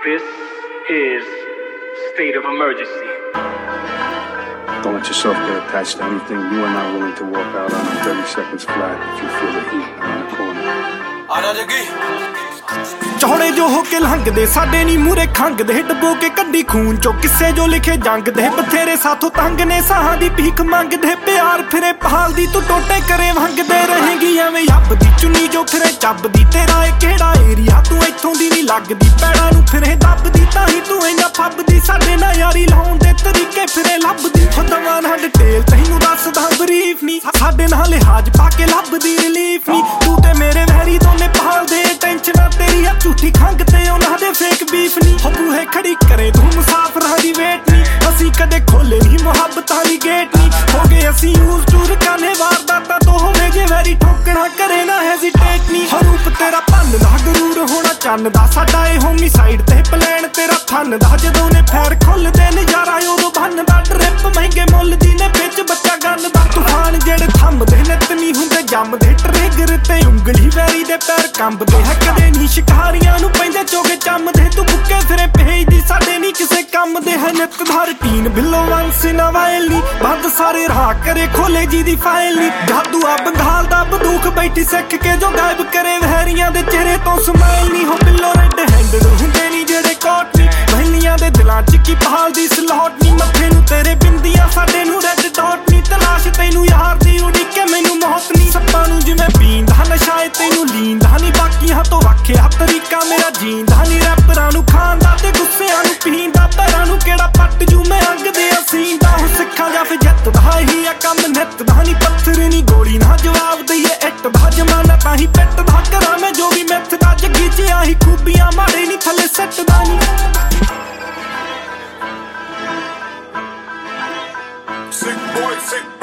This is state of emergency. Don't let yourself get attached to anything. You are not willing to walk out on a 30 seconds flat if you feel the heat around the corner. ਚੌੜੇ ਜੋ ਹੋ ਕੇ ਲੰਘਦੇ ਸਾਡੇ ਨੀ ਮੂਰੇ ਖੰਗਦੇ ਡਬੋ ਕੇ ਕੱਢੀ ਖੂਨ ਚੋਂ ਕਿਸੇ ਜੋ ਲਿਖੇ ਜੰਗ ਦੇ ਬਥੇਰੇ ਸਾਥੋਂ ਤੰਗ ਨੇ ਸਾਹਾਂ ਦੀ ਭੀਖ ਮੰਗਦੇ ਪਿਆਰ ਫਿਰੇ ਪਹਾਲ ਦੀ ਤੂੰ ਟੋਟੇ ਕਰੇ ਵੰਗਦੇ ਰਹੇਗੀ ਐਵੇਂ ਯੱਬ ਦੀ ਚੁੰਨੀ ਜੋ ਫਿਰੇ ਚੱਬਦੀ ਤੇਰਾ ਇਹ ਕਿਹੜਾ ਏਰੀਆ ਤੂੰ ਇੱਥੋਂ ਦੀ ਨੀ ਲੱਗਦੀ ਪੈੜਾਂ ਨੂੰ ਫਿਰੇ ਦੱਬਦੀ ਤਾਂ ਹੀ ਤੂੰ ਇੰਨਾ ਫੱਬਦੀ ਸਾਡੇ ਨਾਲ ਯਾਰੀ ਲਾਉਣ ਦੇ ਤਰੀਕੇ ਫਿਰੇ ਲੱਭਦੀ ਖੁਦਵਾਂ ਨਾ ਡਿਟੇਲ ਤੈਨੂੰ ਦੱਸਦਾ ਬਰੀਫ ਨੀ ਸਾਡੇ ਨਾਲ ਲਿਹਾਜ਼ ਪਾ ਕੇ ਲੱਭਦੀ ਰਿਲੀਫ ਨੀ ਤੂੰ ਤੇ ਮੇਰੇ ਵੈਰੀ ਦੋਨੇ ਭਾਲਦੇ ਟੈਨਸ਼ਨਾਂ ਤੇਰੀ ਆ ਝੂਠੀ ਖੰਗ ਤੇ ਉਹਨਾਂ ਦੇ ਫੇਕ ਬੀਫ ਨੀ ਹੋ ਬੂਹੇ ਖੜੀ ਕਰੇ ਤੂੰ ਮੁਸਾਫਰਾਂ ਦੀ ਵੇਟ ਨੀ ਅਸੀਂ ਕਦੇ ਖੋਲੇ ਨਹੀਂ ਮੁਹੱਬਤਾਂ ਦੀ ਗੇਟ ਨੀ ਹੋ ਗਏ ਅਸੀਂ ਯੂਜ਼ ਟੂ ਰਕਾਨੇ ਵਾਰਦਾਤਾਂ ਤੋਂ ਹੋਵੇ ਜੇ ਵੈਰੀ ਠੋਕਣਾ ਕਰੇ ਨਾ ਹੈਜ਼ੀਟੇਟ ਨੀ ਹਰੂਪ ਤੇਰਾ ਭੰਨ ਦਾ ਗਰੂਰ ਹੋਣਾ ਚੰਨ ਦਾ ਸਾਡਾ ਇਹ ਹੋਮੀਸਾਈਡ ਤੇ ਪਲਾਨ ਤੇਰਾ ਥੰਨ ਦਾ ਜਦੋਂ ਨੇ ਫੈਰ ਖੁੱਲਦੇ ਨਜ਼ਾਰਾ ਉਦੋਂ ਬੰਨ ਦਾ ਡਰਿਪ ਮਹਿੰਗੇ ਮੁੱਲ ਦੀ ਨੇ ਵਿੱਚ ਬੱਚਾ ਗੰਨ ਦਾ ਤੂਫਾਨ ਜਿਹੜੇ ਥੰਮਦੇ ਨਿੱਤ ਨਹੀਂ ਹੁੰਦੇ ਜੰਮਦੇ ਟ੍ਰਿਗਰ ਤੇ ਉਂਗਲੀ ਵੈਰੀ ਦੇ ਪੈਰ ਕੰਬਦੇ ਹੈ ਕਦੇ ਨਹੀਂ ਸ਼ਿਕਾਰੀਆਂ ਨੂੰ ਪੈਂਦੇ ਚੋਗੇ ਚੰਮਦੇ ਤੂੰ ਬੁੱਕੇ ਫਿਰੇ ਭੇਜਦੀ ਸਾਡੇ ਨਹੀਂ ਕਿਸੇ ਕੰਮ ਦੇ ਹੈ ਨਿੱਤ ਦਾ ਰੂਟੀਨ ਬਿੱਲੋ ਵੰਸ ਨਾ ਵਾਇਲ ਨੀ ਬੰਦ ਸਾਰੇ ਰਾਹ ਕਰੇ ਖੋਲੇ ਜੀ ਦੀ ਫਾਈਲ ਨੀ ਜਾਦੂ ਆ ਬੰਗਾਲ ਦਾ ਬੰਦੂਕ ਬੈਠੀ ਸਿੱਖ ਕੇ ਜੋ ਗਾਇਬ ਕਰੇ ਵਹਿਰੀਆਂ ਦੇ ਚਿਹਰੇ ਤੋਂ ਸਮਾਈਲ ਨੀ ਹੋ ਬਿੱਲੋ ਰੈੱਡ ਹੈਂਡਡ ਹੁੰਦੇ ਨੀ ਜਿਹੜੇ ਕੋਟ ਨੀ ਮਹਿਲੀਆਂ ਦੇ ਦਿਲਾਂ ਚ ਕੀ ਪਹਾਲ ਦੀ ਸਲੋਟ ਨੀ ਮੱਥੇ ਨੂੰ ਤੇਰੇ ਬਿੰਦੀਆਂ ਸਾਡੇ ਨੂੰ ਰੈੱਡ ਡਾਟ ਨੀ ਤਲਾਸ਼ ਤੈਨੂੰ ਯਾਰ ਦੀ ਉਡੀਕੇ ਮੈਨੂੰ ਮੌਤ ਨੀ ਸੱਪਾਂ ਨੂੰ ਜਿਵੇਂ ਪੀਂਦਾ ਨਸ਼ਾ ਏ ਤੈਨੂੰ ਲੀਂਦਾ ਨੀ ਬਾਕੀਆਂ ਤੋਂ ਵੱਖਿਆ ਤਰੀਕਾ ਮੇਰਾ ਜੀਂਦਾ ਨੀ ਰੈਪਰਾਂ ਨੂੰ ਖਾਂਦਾ ਤੇ ਗੁੱਸਿਆਂ ਨੂੰ ਪੀਂਦਾ ਪੈਰਾਂ ਨੂੰ ਕਿਹੜਾ ਪੱਟ ਜੂ ਮੈਂ ਅੰਗ ਦੇ ਅਸੀਂਦਾ ਹੋ ਸਿੱਖਾਂ ਜਾਂ ਫਿਰ ਜਿੱਤਦਾ ਹੀ ਆ ਕੰਮ ਨਿੱਤ ਦਾ ਨੀ ਪੱਥਰ ਨੀ ਗੋਲੀ ਨਾ ਜਵਾਬ ਦਈਏ ਇੱਟ ਦਾ ਜਮਾਨਾ ਤਾਂ ਹੀ ਪਿੱਟ ਦਾ ਕਰਾਂ ਮੈਂ ਜੋ ਵੀ ਮੈਥ ਦਾ ਜੱਗੀ ਚ ਆਹੀ ਖੂਬੀਆਂ ਮਾੜੇ ਨੀ ਥੱਲੇ ਸੱਟਦਾ ਨੀ Sick boy, sick